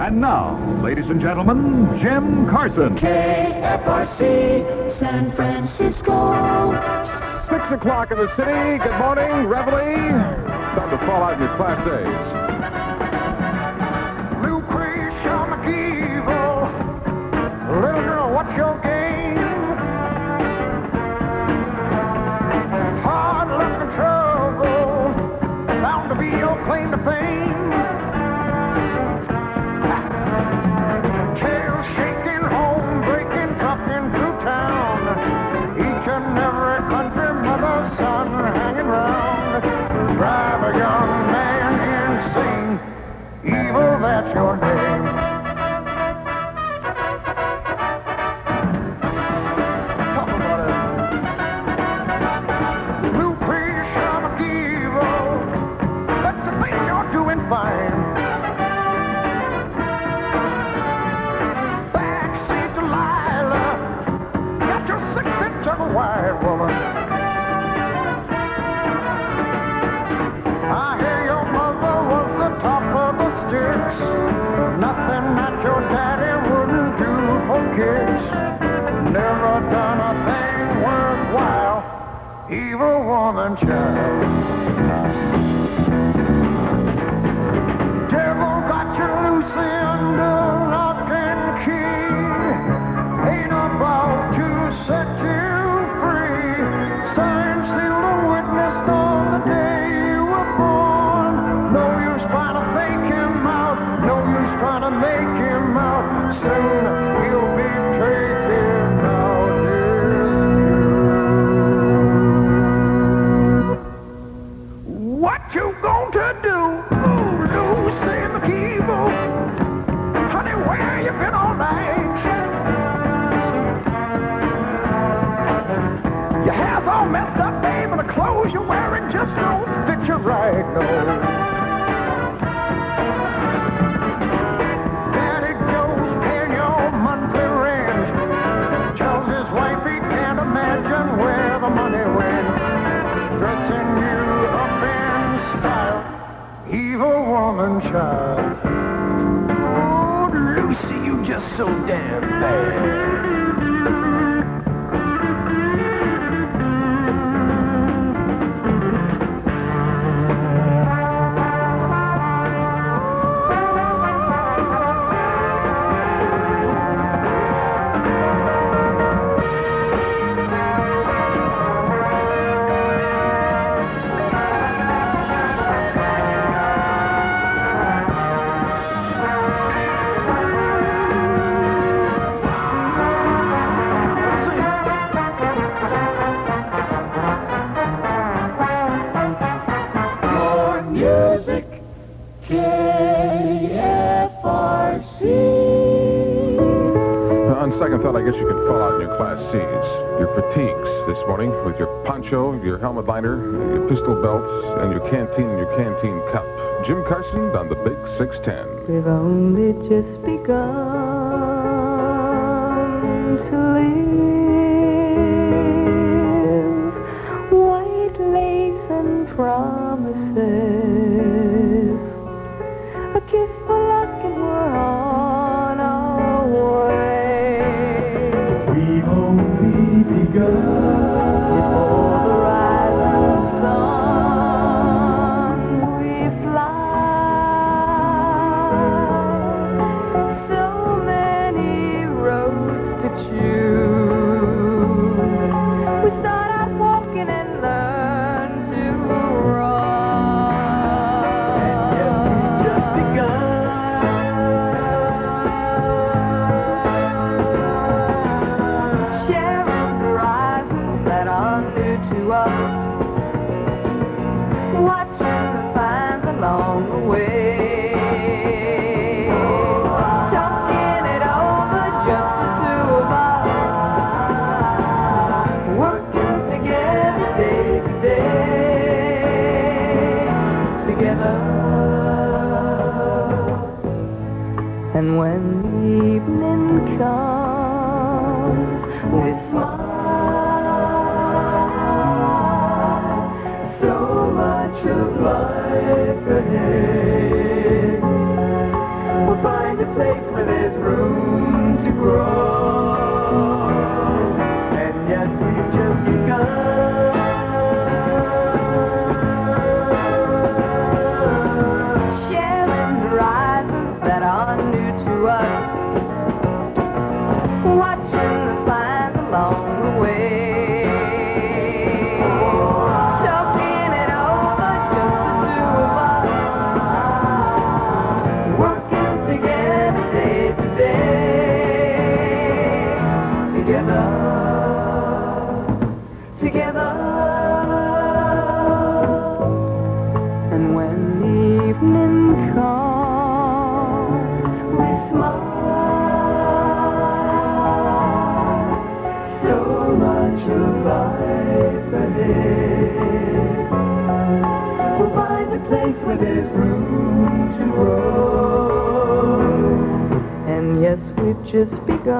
And now, ladies and gentlemen, Jim Carson. KFRC, San Francisco. 6 o'clock in the city. Good morning, Reveille. Time to fall out in your Class A's. Lucretia McGeevil, little girl, what's your game? Hard luck and trouble, bound to be your claim to fame. Tail shaking, home breaking, trucking through town. Each and every country mother's son hanging round. Drive a young man insane. Evil, that's your name. Talk about it. Lucretia McGeevil, that's the thing you're doing fine. Backseat Delilah, got your 6-inch of a white woman. I hear your mother was the top of the sticks. Nothing that your daddy wouldn't do for kids. Never done a thing worthwhile. Evil woman child. Devil got you loose under lock and key. Ain't about to set you free. Signed, sealed, and witnessed on the day you were born. No use trying to fake him out. No use trying to make him out. Soon he'll be taken out. What you going to do? Lucy McGeevil. Honey, where you been all night? Your hair's all messed up, babe, and the clothes you're wearing just don't fit you right, no. Daddy Joe's paying your monthly rent. Tells his wife he can't imagine where the money went. Dressing you up in style, evil woman child. Oh, Lucy, you just so damn bad. Music, KFRC. On second thought, I guess you could fall out in your Class C's. Your fatigues this morning with your poncho, your helmet liner, your pistol belts, and your canteen cup. Jim Carson on the Big 610. We've only just begun to live. White lace and promises. A kiss for luck and we're on our way. We've only begun. Before the rising sun, we fly. So many roads to choose. We start out walking and learn to run. Just begun. Sharing horizons that are new to us. Watching the signs along the way. Talking it over, just the two of us. Working together day to day. Together. And when the evening comes, we smile. So much of life ahead. We'll find a place where there's room to grow. And yes, we've just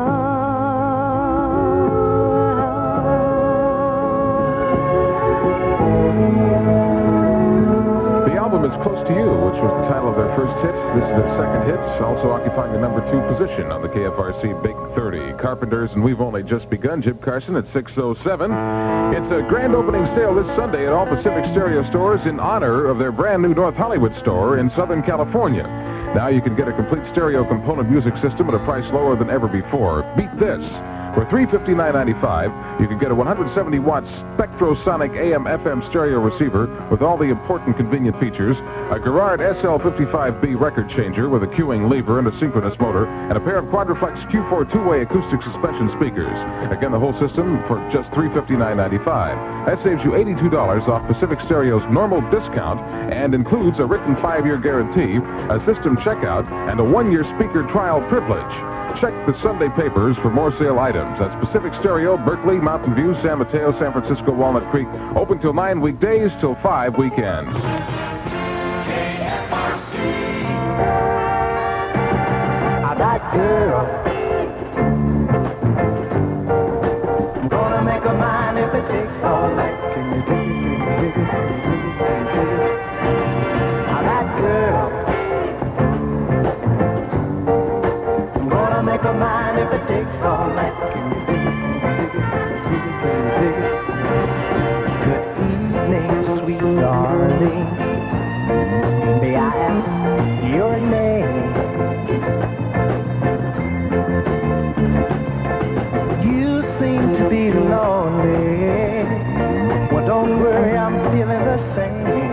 begun. The album is Close to You, which was the title of their first hit. This is their second hit, also occupying the number 2 position on the KFRC Big 30. Carpenters and We've Only Just Begun. Jim Carson at 6:07. It's a grand opening sale this Sunday at all Pacific Stereo stores in honor of their brand new North Hollywood store in Southern California. Now you can get a complete stereo component music system at a price lower than ever before. Beat this. For $359.95, you can get a 170-watt Spectrosonic AM/FM stereo receiver with all the important convenient features, a Garrard SL55B record changer with a cueing lever and a synchronous motor, and a pair of Quadriflex Q4 two-way acoustic suspension speakers. Again, the whole system for just $359.95. That saves you $82 off Pacific Stereo's normal discount and includes a written 5-year guarantee, a system checkout, and a 1-year speaker trial privilege. Check the Sunday papers for more sale items. That's Pacific Stereo, Berkeley, Mountain View, San Mateo, San Francisco, Walnut Creek. Open till 9 weekdays, till 5 weekends. That girl, I'm gonna make her mine if it takes all night. Can you dig it, dig it, dig it, dig it, dig it? That girl, I'm gonna make her mine if it takes all night. Can you dig it, dig it, dig it, dig it, dig it? Good evening, sweet darling. May I ask your name? To be lonely. Well, don't worry, I'm feeling the same.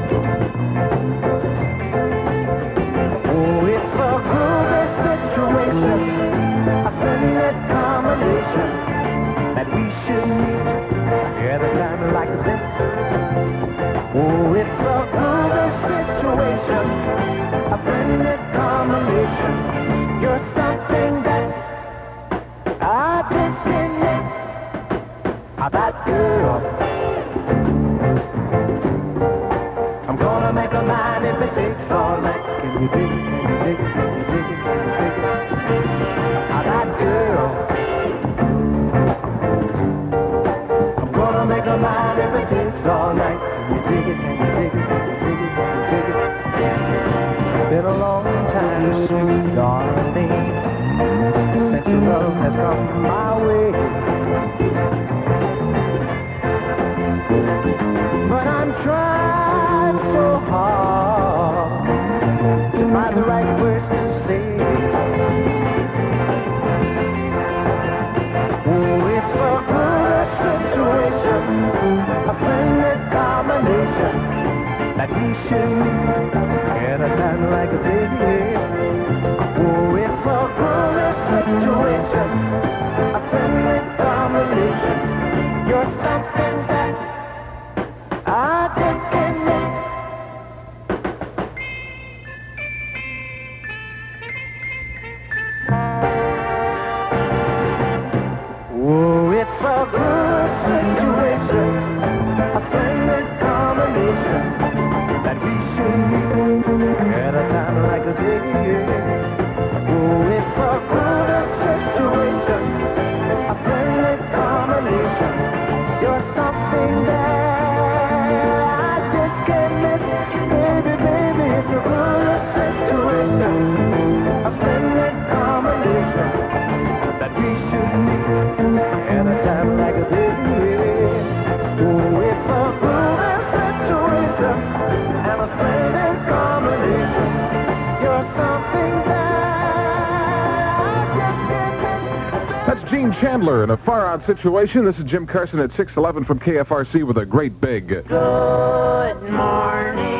Oh, it's a groovy situation, a splendid combination that we should meet at a time like this. Oh, it's a groovy situation, a splendid combination. You're something that I just can't miss. That girl, I'm gonna make her mine if it takes all night. Can you dig it, can you dig it, can you dig it, can you dig it? That girl, I'm gonna make her mine if it takes all night. Can you dig it, can you dig it, can you dig it, can you dig it? It's been a long time, sweet darling, since your love has come my way. But I'm trying so hard to find the right words to say. Oh, it's a good situation, a splendid combination that we should meet at a time like this. Oh, it's a good situation, a splendid combination. You're something that I just can't miss. Oh, it's a good situation, a splendid combination that we should meet at a time like this. Oh, it's a good situation, a splendid combination. You're something that baby, baby, it's a good situation, a splendid combination that we should meet at a time like this. Oh, it's a good situation and a splendid combination. You're something that I just can't miss. That's Gene Chandler in A Far Out Situation. This is Jim Carson at 6:11 from KFRC with a great big... Good morning.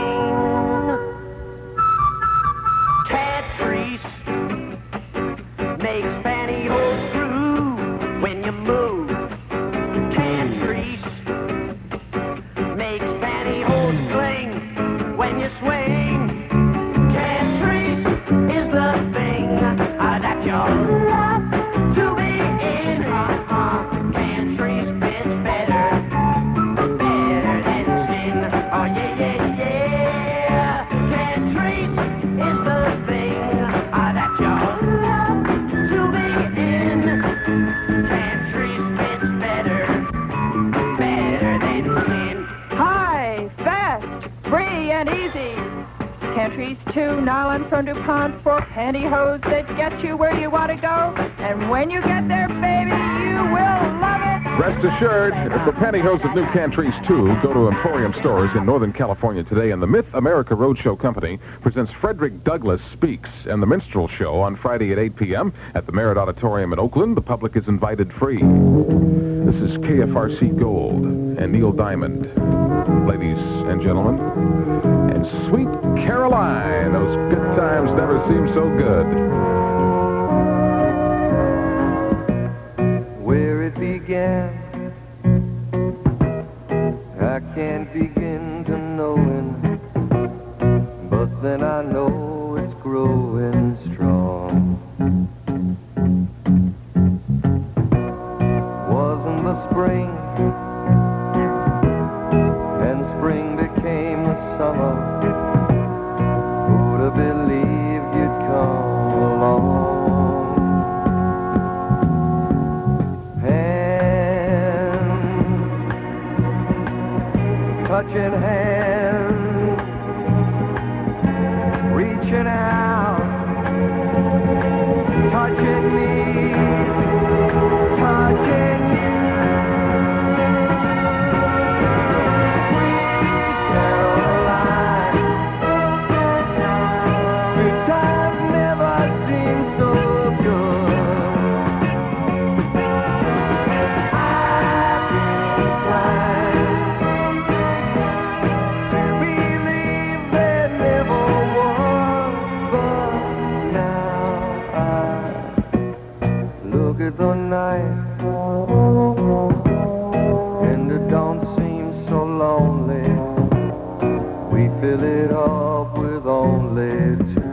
Catrice makes pantyhose through when you move. Catrice makes pantyhose cling when you swing. Catrice is the thing that you love to be in. Catrice fits better than skin. Oh yeah, yeah, yeah. Trees too, nylon from DuPont for pantyhose that get you where you want to go. And when you get there, baby, you will love it. Rest assured, for pantyhose of new Cantries 2, go to Emporium stores in Northern California today, and the Myth America Roadshow Company presents Frederick Douglass Speaks and the Minstrel Show on Friday at 8 p.m. at the Merritt Auditorium in Oakland. The public is invited free. This is KFRC Gold and Neil Diamond, ladies and gentlemen. And Sweet Caroline, those good times never seem so good. Where it began, I can't begin to knowing, but then I know it's growing strong. Wasn't the spring, and spring became the summer. Who'd have believed you'd come along? Touching hands, reaching out, touching me, touching you. Sweet Caroline, good times never seem so good. I've been inclined to believe there never was, but now I look at the night and it don't seem so lonely. We fill it up with only two.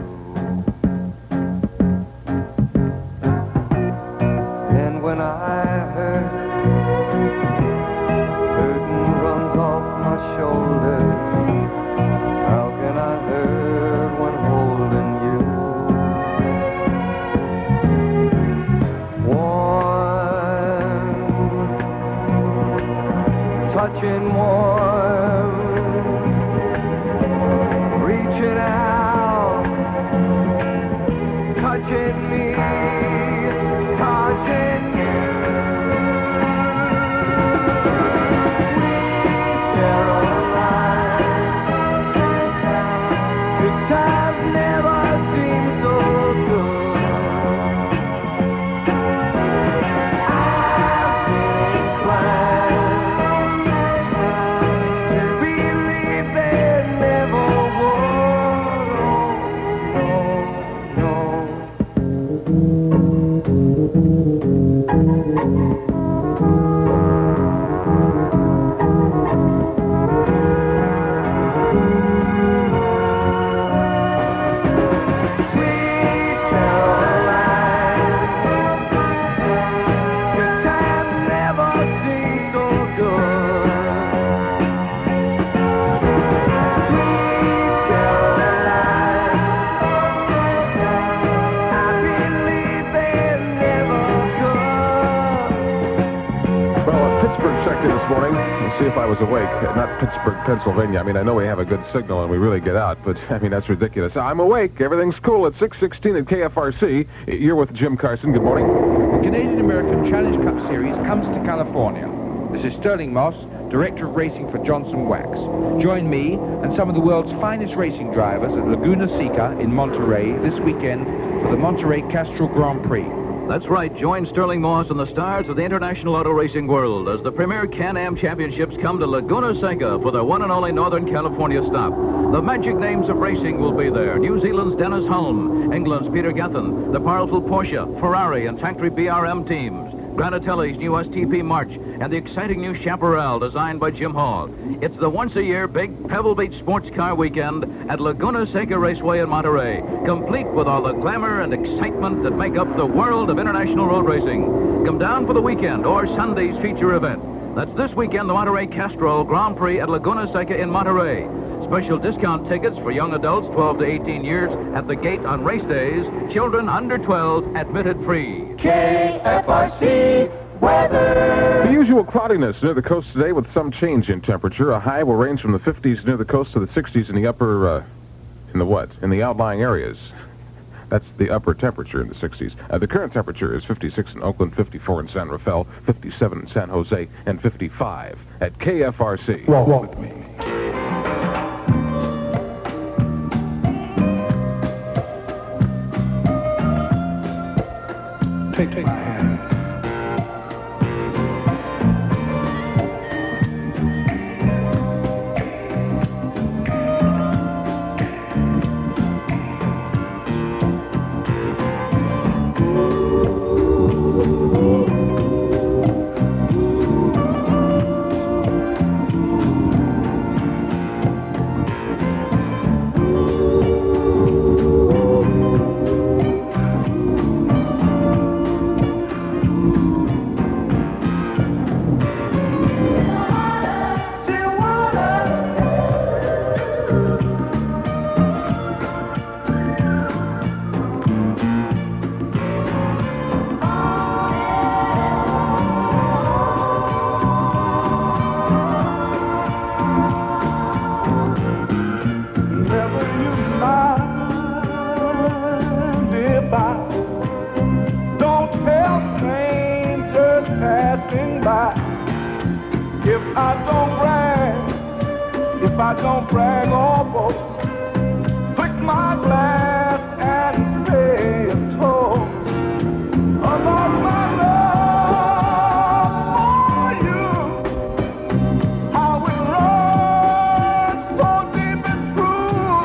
And when I hurt, curtain runs off my shoulders. How can I hurt when holding you? Warm, touching warm, reaching out, touching me, touching you. Caroline, good times never seem so good. I've been inclined to believe there never was. No, Sweet Caroline, good times never seem so good. Sweet Caroline, I believe they're never good. Well, Pittsburgh checked in this morning to see if I was awake. Not Pittsburgh, Pennsylvania. I mean, I know we have a good signal and we really get out, but, I mean, that's ridiculous. I'm awake. Everything's cool at 6:16 at KFRC. You're with Jim Carson. Good morning. The Canadian American Challenge Cup Series comes to California. This is Sterling Moss, Director of Racing for Johnson Wax. Join me and some of the world's finest racing drivers at Laguna Seca in Monterey this weekend for the Monterey Castrol Grand Prix. That's right. Join Sterling Moss and the stars of the international auto racing world as the premier Can-Am Championships come to Laguna Seca for their one and only Northern California stop. The magic names of racing will be there. New Zealand's Dennis Hulme, England's Peter Gethin, the powerful Porsche, Ferrari, and factory BRM teams, Granatelli's new STP March, and the exciting new Chaparral designed by Jim Hall. It's the once-a-year big Pebble Beach sports car weekend at Laguna Seca Raceway in Monterey, complete with all the glamour and excitement that make up the world of international road racing. Come down for the weekend or Sunday's feature event. That's this weekend, the Monterey Castrol Grand Prix at Laguna Seca in Monterey. Special discount tickets for young adults 12 to 18 years at the gate on race days. Children under 12 admitted free. KFRC weather. The usual cloudiness near the coast today with some change in temperature. A high will range from the 50s near the coast to the 60s in the upper In the what? In the outlying areas. That's the upper temperature in the 60s. The current temperature is 56 in Oakland, 54 in San Rafael, 57 in San Jose, and 55 at KFRC. Walk with me. Take my hand. If I don't brag or boast, click my glass and say a toast about my love for you. How it runs so deep and true.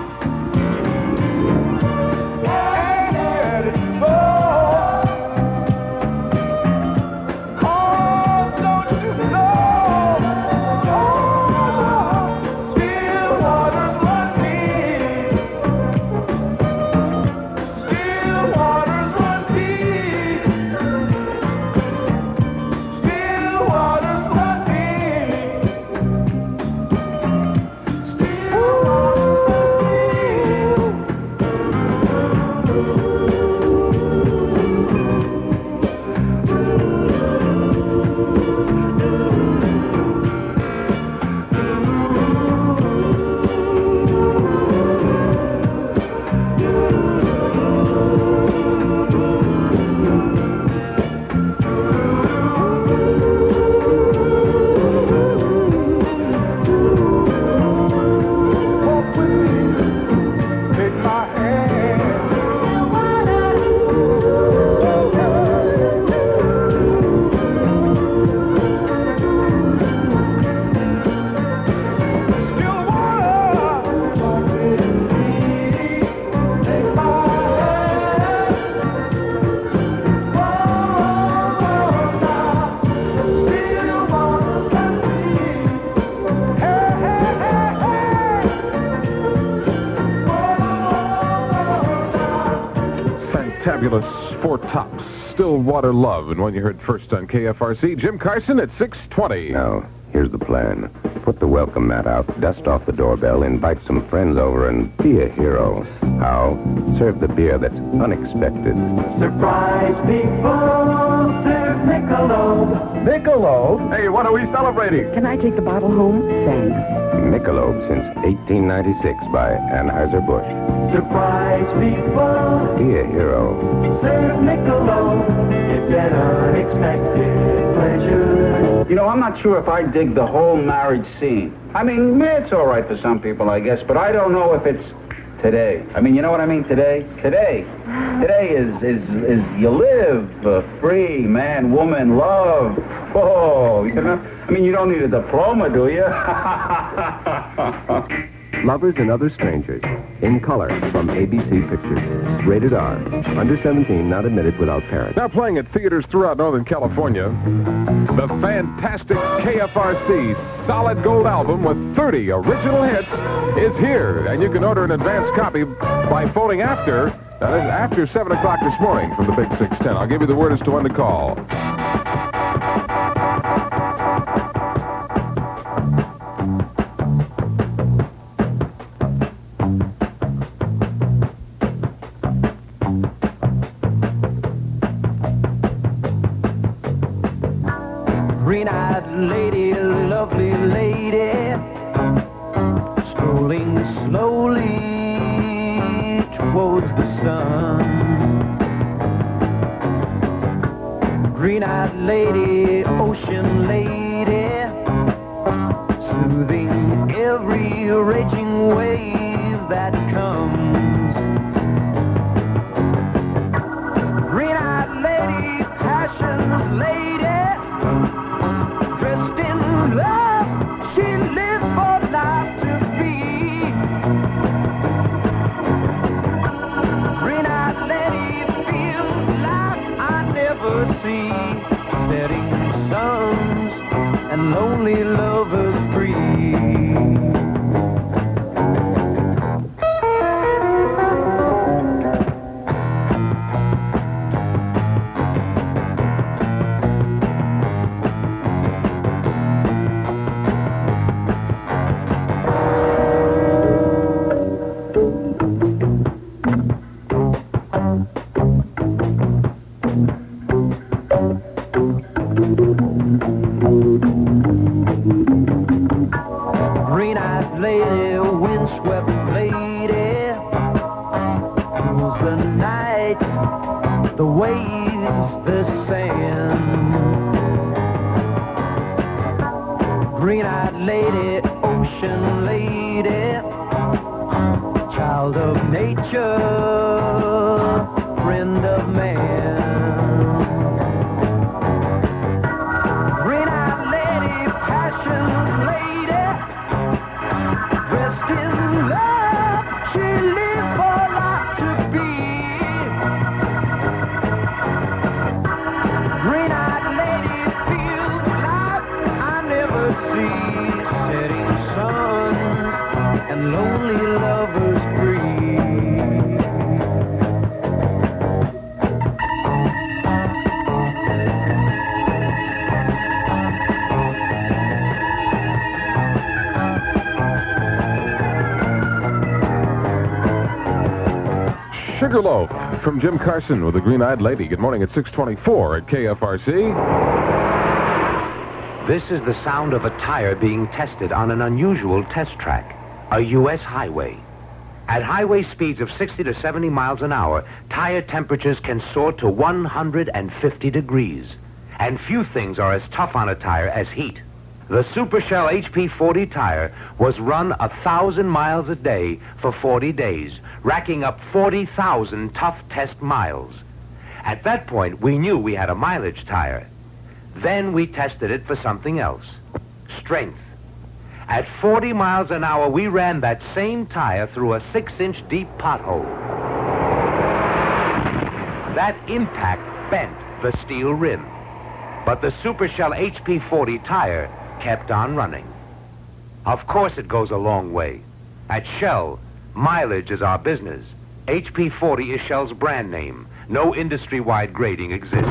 Ain't it so? Oh, don't you know? Fabulous Four Tops, Stillwater Love, and one you heard first on KFRC. Jim Carson at 6:20. Now, here's the plan. Put the welcome mat out, dust off the doorbell, invite some friends over, and be a hero. How? Serve the beer that's unexpected. Surprise people, serve Michelob. Michelob? Hey, what are we celebrating? Can I take the bottle home? Thanks. Michelob since 1896 by Anheuser-Busch. Surprise people, Be a hero. serve Michelob. It's an unexpected pleasure. You know, I'm not sure if I dig the whole marriage scene. I mean, it's all right for some people, I guess, but I don't know if it's today. I mean, you know what I mean? Today is you live free, man, woman, love. Oh, you know? I mean, you don't need a diploma, do you? Lovers and Other Strangers. In color from ABC Pictures. Rated R. Under 17, not admitted without parents. Now playing at theaters throughout Northern California, the fantastic KFRC Solid Gold album with 30 original hits is here. And you can order an advance copy by phoning after 7 o'clock this morning from the Big 610. I'll give you the word as to when to call. Green-eyed lady, lovely lady, strolling slowly towards the sun. Green-eyed lady, ocean lady, soothing every raging wave that comes. Green-eyed lady, passion's lady, dressed in love, she lives for life to be. Green-eyed lady feels like I never see, setting suns and lonely lovers free. Green-eyed lady, windswept lady, rules the night, the waves, the sand. Green-eyed lady, ocean lady, child of nature, friend of man. Green-eyed lady, passion lady, dressed in love, she lives for life to be. Green-eyed lady feels life I never see, setting suns and lonely lovers free. Sugarloaf from Jim Carson with the Green-Eyed Lady. Good morning at 6:24 at KFRC. This is the sound of a tire being tested on an unusual test track, a U.S. highway. At highway speeds of 60 to 70 miles an hour, tire temperatures can soar to 150 degrees. And few things are as tough on a tire as heat. The Supershell HP40 tire was run 1,000 miles a day for 40 days, racking up 40,000 tough test miles. At that point, we knew we had a mileage tire. Then we tested it for something else, strength. At 40 miles an hour, we ran that same tire through a 6-inch deep pothole. That impact bent the steel rim. But the Supershell HP40 tire kept on running. Of course it goes a long way. At Shell, mileage is our business. HP40 is Shell's brand name. No industry-wide grading exists.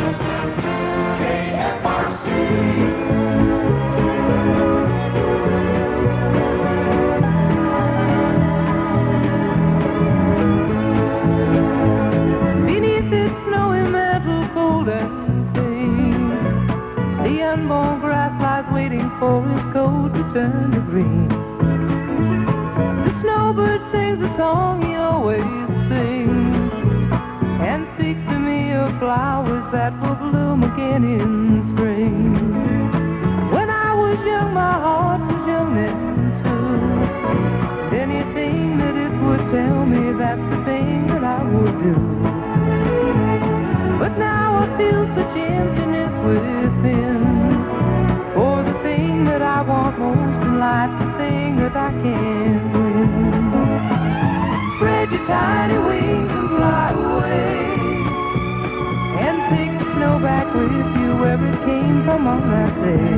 Beneath its snowy metal cold and clean, the unborn grass lies waiting for its coat to turn to green. The snowbird sings a song he always sings, and speaks to me of flowers that will bloom again in spring. When I was young, my heart was young then too. Anything that it would tell me, that's the thing that I would do. But now I feel such emptiness within, for the thing that I want most in life, the thing that I can't win. Spread your tiny wings and fly away, and take the snow back with you where it came from on that day.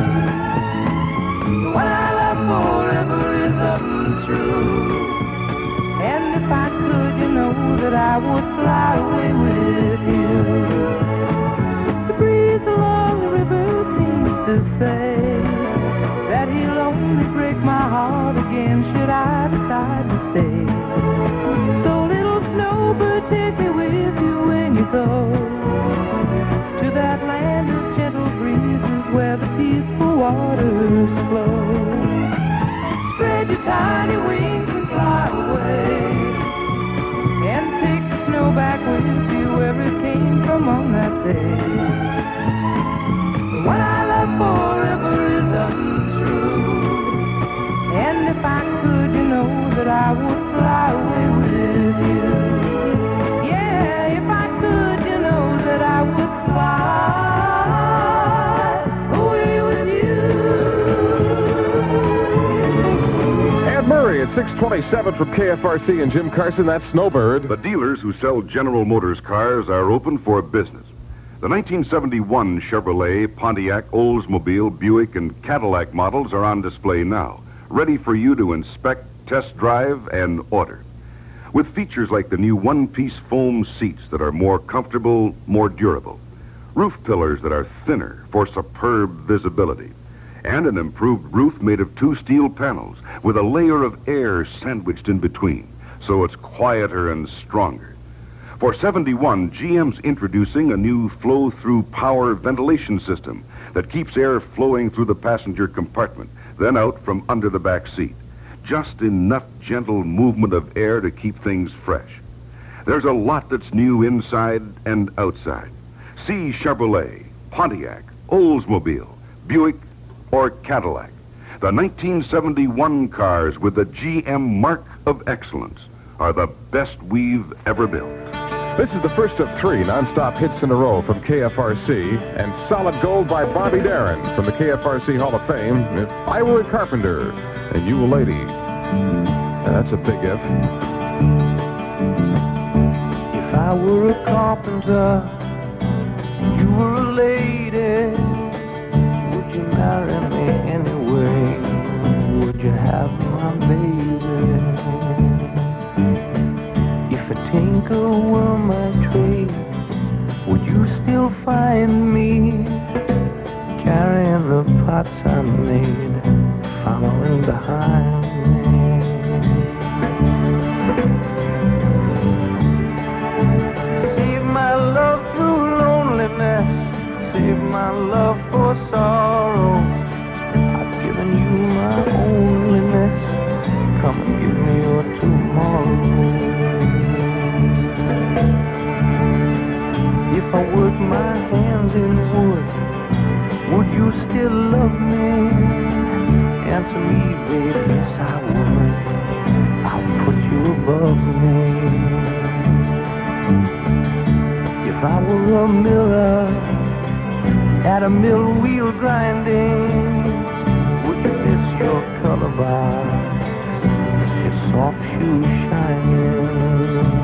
The one I love forever is untrue, and if I could, you know that I would fly away with you. The breeze along the river seems to say that he'll only break my heart again should I decide to stay. So little snowbird, take me with you when you go to that land of gentle breezes where the peaceful waters flow. Spread your tiny wings and fly away, 627 from KFRC and Jim Carson. That's Snowbird. The dealers who sell General Motors cars are open for business. The 1971 Chevrolet, Pontiac, Oldsmobile, Buick, and Cadillac models are on display now, ready for you to inspect, test drive, and order. With features like the new one-piece foam seats that are more comfortable, more durable, roof pillars that are thinner for superb visibility, and an improved roof made of 2 steel panels with a layer of air sandwiched in between, so it's quieter and stronger. For 71, GM's introducing a new flow-through power ventilation system that keeps air flowing through the passenger compartment, then out from under the back seat. Just enough gentle movement of air to keep things fresh. There's a lot that's new inside and outside. See Chevrolet, Pontiac, Oldsmobile, Buick, or Cadillac. The 1971 cars with the GM Mark of Excellence are the best we've ever built. This is the first of 3 non-stop hits in a row from KFRC, and Solid Gold by Bobby Darin from the KFRC Hall of Fame. If I Were a Carpenter and You a Lady. That's a big if. If I were a carpenter, you were a lady, would you marry me anyway? Would you have my baby? If a tinker were my trade, would you still find me carrying the pots I made, following behind me? Save my love through loneliness, save my love for sorrow. I've given you my onlyness, come and give me your tomorrow. If I work my hands in wood, would you still love me? Answer me, baby, yes I would. I'll put you above me. If I were a miller at a mill wheel grinding, would you miss your color box, your soft shoes shining?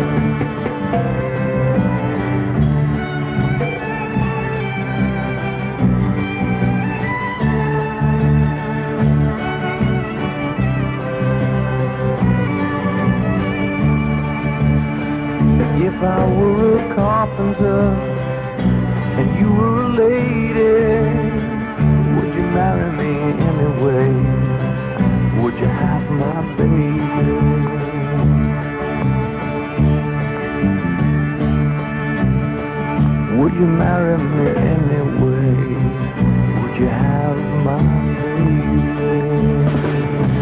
If I were a carpenter and you were a lady, would you marry me anyway? Would you have my baby? Would you marry me anyway? Would you have my baby?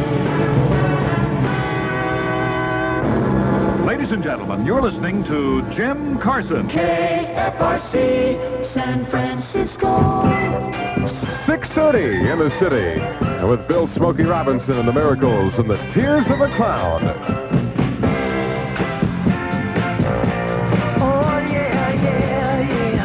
Ladies and gentlemen, you're listening to Jim Carson. KFRC, San Francisco. 6:30 in the city, with Bill Smokey Robinson and the Miracles and the Tears of a Clown. Oh, yeah, yeah,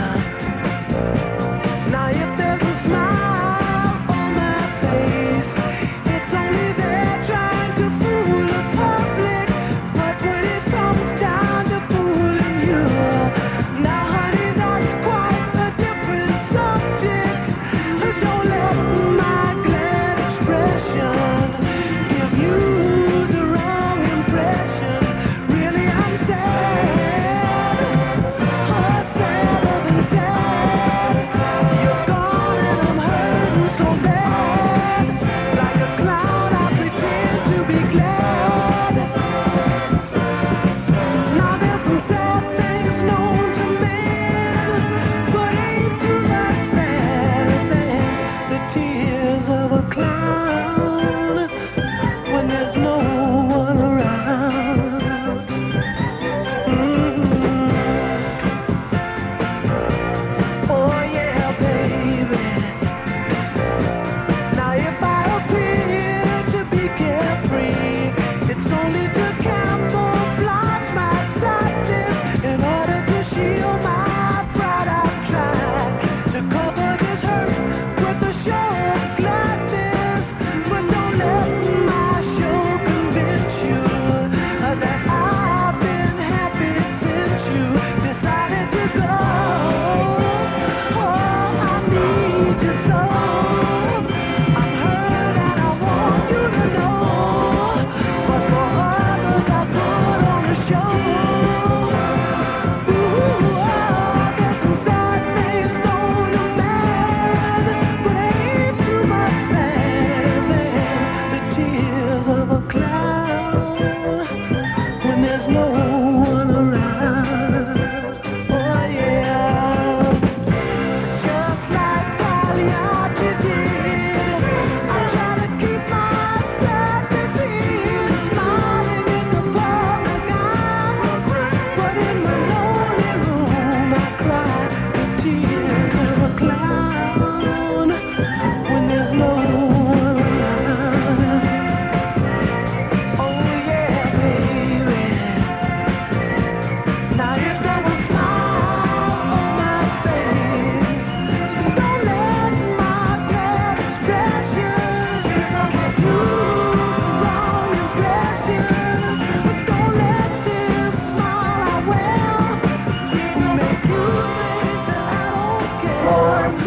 yeah. Now if there's a smile on my face, it's only there trying to fool the public. But when it comes down to fooling you, now honey, that's quite a different subject. Don't let my glad expression give you the wrong impression.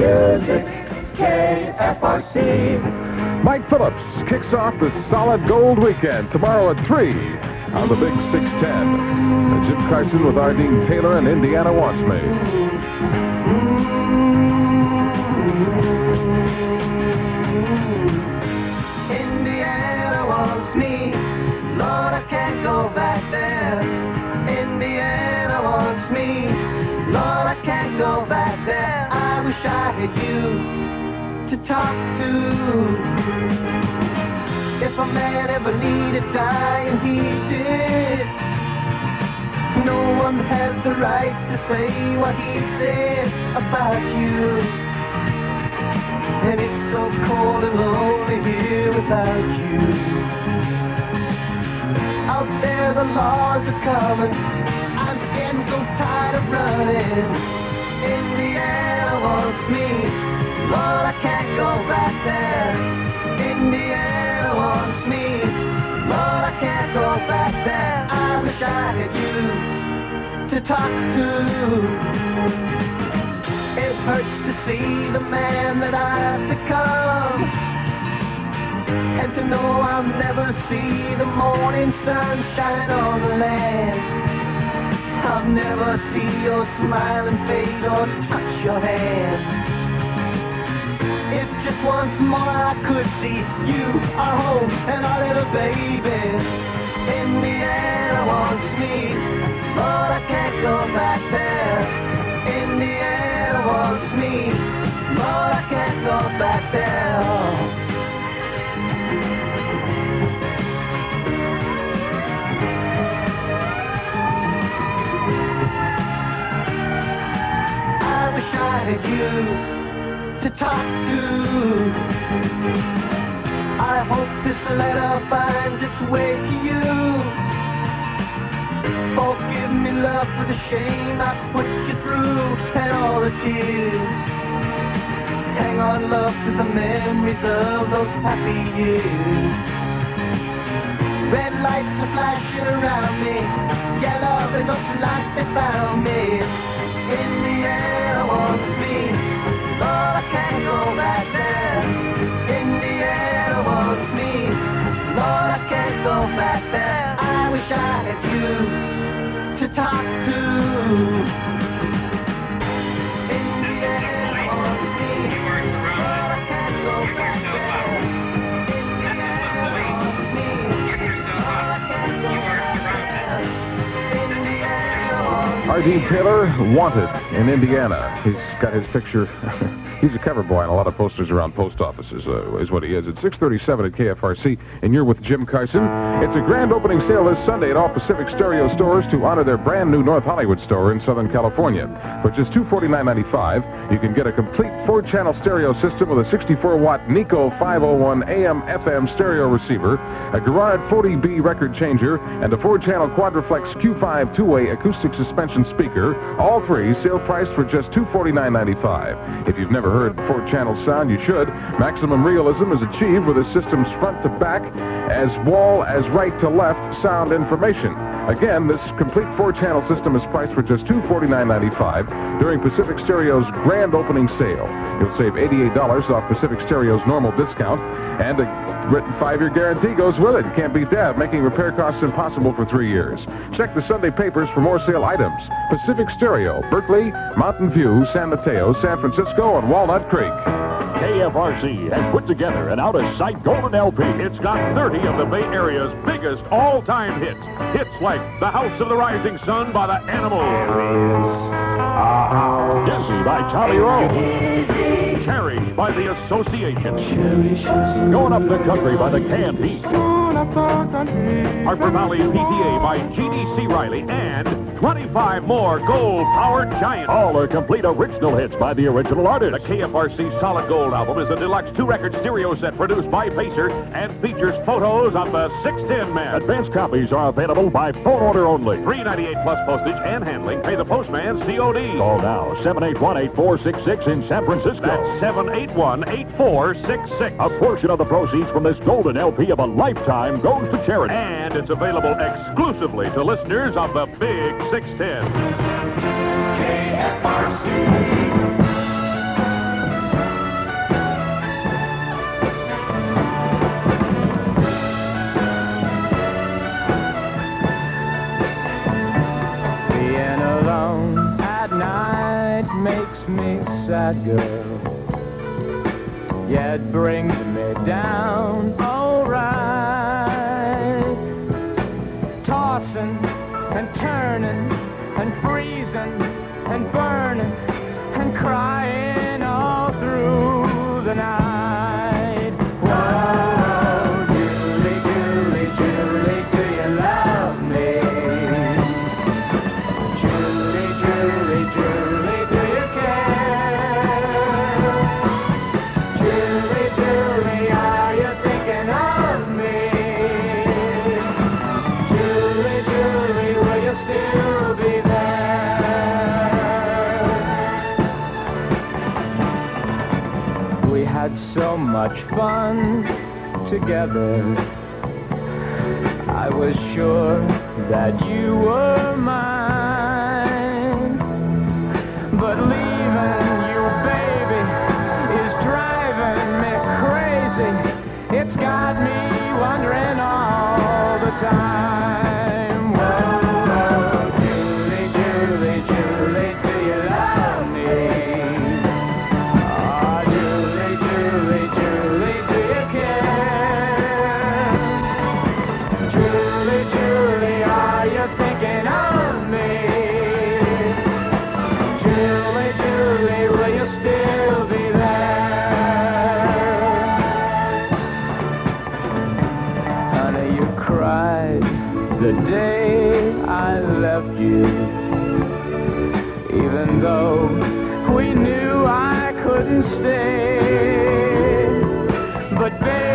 music, KFRC. Mike Phillips kicks off the Solid Gold Weekend tomorrow at 3 on the Big 610. Jim Carson with Ardeen Taylor and Indiana Wants Me. Indiana wants me. Lord, I can't go back there. Indiana wants me. Lord, I can't go back there. I wish I had you to talk to. If a man ever needed dying, he did. No one has the right to say what he said about you. And it's so cold and lonely here without you. Out there the laws are coming. I'm scared and so tired of running. Indiana wants me. Lord, I can't go back there. Indiana wants me. Lord, I can't go back there. I wish I had you to talk to. It hurts to see the man that I've become, and to know I'll never see the morning sun shine on the land. I'll never see your smiling face or touch your hand. If just once more I could see you, our home, and our little baby. Indiana wants me. Lord, I can't go back there. Indiana wants me. Lord, I can't go back there. I wish I had you to talk to. I hope this letter finds its way to you. Forgive me, love, for the shame I put you through and all the tears. Hang on, love, to the memories of those happy years. Red lights are flashing around me. Yeah, love, it looks like they found me. Indiana wants me. Lord, I can't go back there. Indiana wants me. Lord, I can't go back there. I wish I had you to talk to. Indiana wants me. Lord, I can't go back there. Indiana wants me. Lord, I can't go back there. Indiana wants me. Ardeen Taylor, wanted in Indiana. He's got his picture. He's a cover boy on a lot of posters around post offices, is what he is. It's 6:37 at KFRC, and you're with Jim Carson. It's a grand opening sale this Sunday at all Pacific Stereo stores to honor their brand new North Hollywood store in Southern California. For just $249.95, you can get a complete 4-channel stereo system with a 64-watt Nico 501 AM/FM stereo receiver, a Garrard 40B record changer, and a 4-channel Quadraflex Q5 two-way acoustic suspension speaker. All three sale priced for just $249.95. If you've never heard 4-channel sound, you should. Maximum realism is achieved with the system's front to back, as wall as right to left sound information. Again, this complete 4-channel system is priced for just $249.95 during Pacific Stereo's grand opening sale. You'll save $88 off Pacific Stereo's normal discount, and a written 5-year guarantee goes with it. You can't beat that, making repair costs impossible for 3 years. Check the Sunday papers for more sale items. Pacific Stereo, Berkeley, Mountain View, San Mateo, San Francisco, and Walnut Creek. KFRC has put together an out-of-sight golden LP. It's got 30 of the Bay Area's biggest all-time hits. Hits like The House of the Rising Sun by the Animals. Dizzy by Tommy Rowe. Cherish by the Association. Going Up the Country by the Canned Heat. Harper Valley PTA by G.D.C. Riley, and 25 more gold-powered giants. All are complete original hits by the original artists. The KFRC Solid Gold album is a deluxe 2-record stereo set produced by Pacer and features photos of the 610 Men. Advanced copies are available by phone order only. $3.98 plus postage and handling. Pay the postman COD. Call now, 781-8466 in San Francisco. That's 781-8466. A portion of the proceeds from this golden LP of a lifetime goes to charity. And it's available exclusively to listeners of the Big 610. KFRC. Being alone at night makes me sad, girl. Yet brings me down alright. Tossing and turning and freezing and burning and crying all through the night. Whoa, Julie, Julie, Julie, do you love me? Julie, Julie, Julie, do you care? Julie, Julie, are you thinking of me? Julie, Julie, will you still be there? We had so much fun together. I was sure that you were mine. But leaving you, baby, is driving me crazy. It's got me wondering all the time. Whoa, Julie, Julie, Julie, do you love me? Oh, Julie, Julie, Julie, do you care? Julie, Julie, are you thinking of me? Julie, Julie, will you still be there? Honey, you cried the day I left you, even though we knew I couldn't stay. But baby,